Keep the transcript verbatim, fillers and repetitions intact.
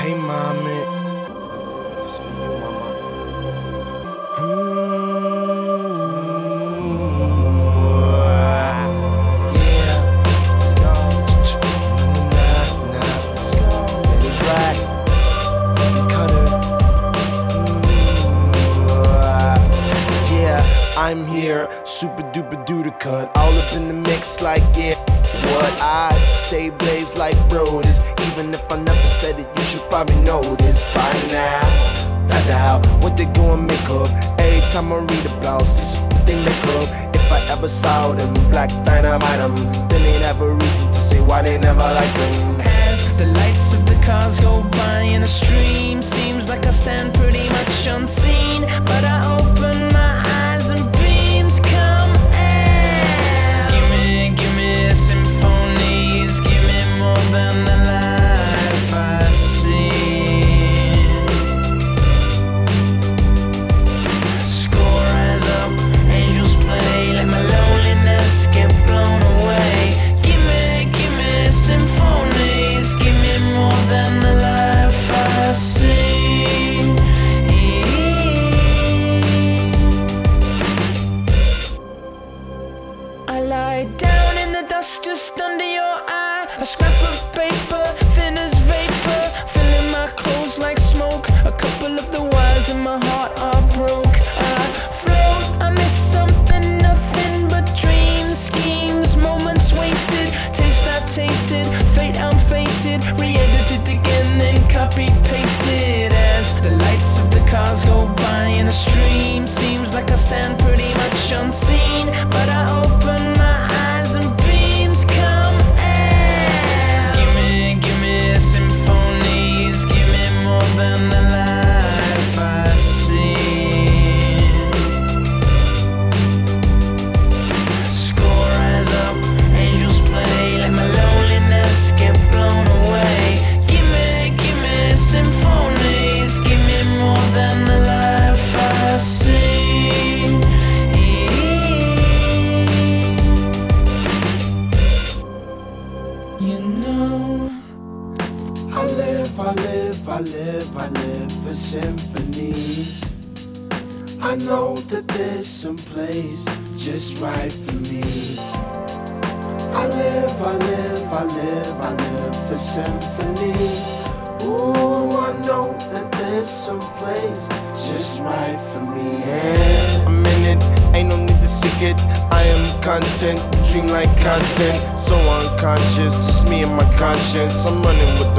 Hey, mommy. This for you, mama. Hmm. Yeah. Let's go. Nah, nah, nah. Let's go. Get it right. Cutter. Hmm. Yeah, I'm here. Super duper duper cut. All up in the mix like, yeah. What I stay blazed like broders. Even if I never said it, you should probably know this by now. Ta-da, what they gon' make up? Every time I read about this, what they make up. If I ever saw them, black dynamite them, then they'd have a reason to say why they never like them. As the lights of the cars go by in a stream, seems like I stand pretty much unseen, but I open my eyes and beams come out. Give me, give me symphonies, give me more than the life I've seen. Score rise up, angels play, let my loneliness get blown away. Give me, give me symphonies, give me more than the life I've seen. I lie down in the dust just under your eye, a scrap of paper, thin as vapor, filling my clothes like smoke. A couple of the wires in my heart are broke. I float, I miss something, nothing but dreams, schemes, moments wasted, taste I tasted, fate I'm fated, re-edited again, then copy pasted. As the lights of the cars go by in a stream, seems like I stand pretty much unseen, but I open my eyes and beams come out. Give me, give me symphonies, give me more than the life I've seen. Score rise up, angels play, let my loneliness get blown away. Give me, give me symphonies, give me more than the life I've seen. You know, I live, I live, I live, I live for symphonies. I know that there's some place just right for me. I live, I live, I live, I live for symphonies. Ooh, I know that there's some place just right for me. Yeah. I'm in it, ain't no need to seek it. I am content, dream like content, so unconscious, just me and my conscience. I'm running with